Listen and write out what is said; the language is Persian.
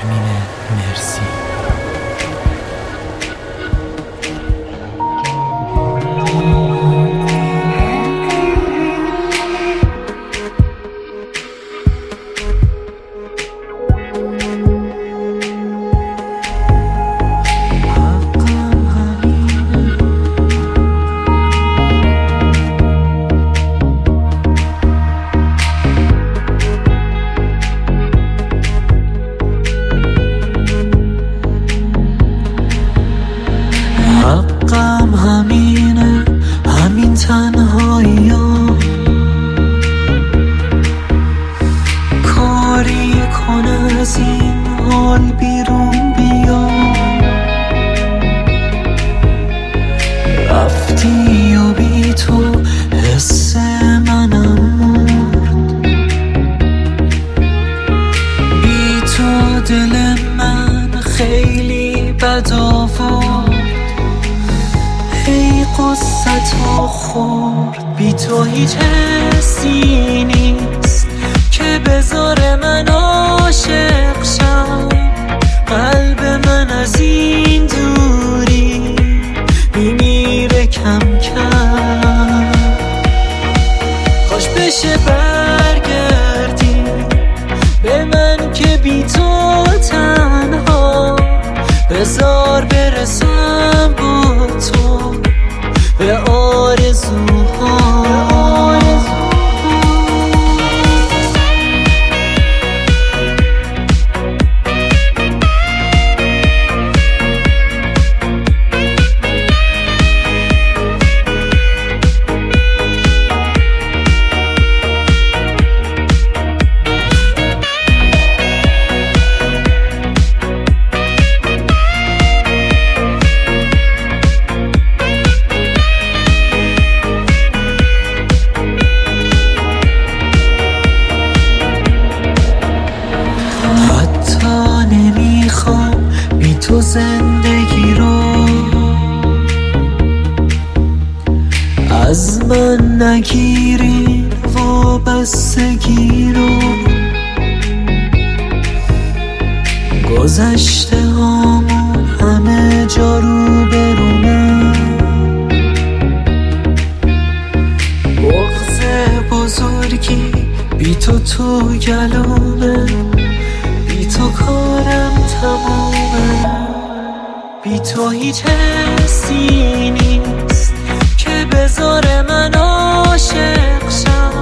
همینه. مرسی. حقم همینه، همین تنهایی ها. کاری کن از این حال بیرون بیا. رفتی و بی تو حس منم مرد. بی تو دل من خیلی بد آورد. ای قصتو خورد. بی تو هیچ حسی نیست که بذاره من عاشق شم. قلب من از این دوری میمیره کم کم. خوش بشه برگردی به من که بی تو تنها. بذار برسم با تو به آرزوها. تو زندگی رو از من نگیرین وابستگی رو. گذشته هامون همه جا رو برونه. بغض بزرگی بی تو تو گلومه. بی تو کارم تمومه. بی تو هیچ حسی نیست که بذاره من عاشق شم.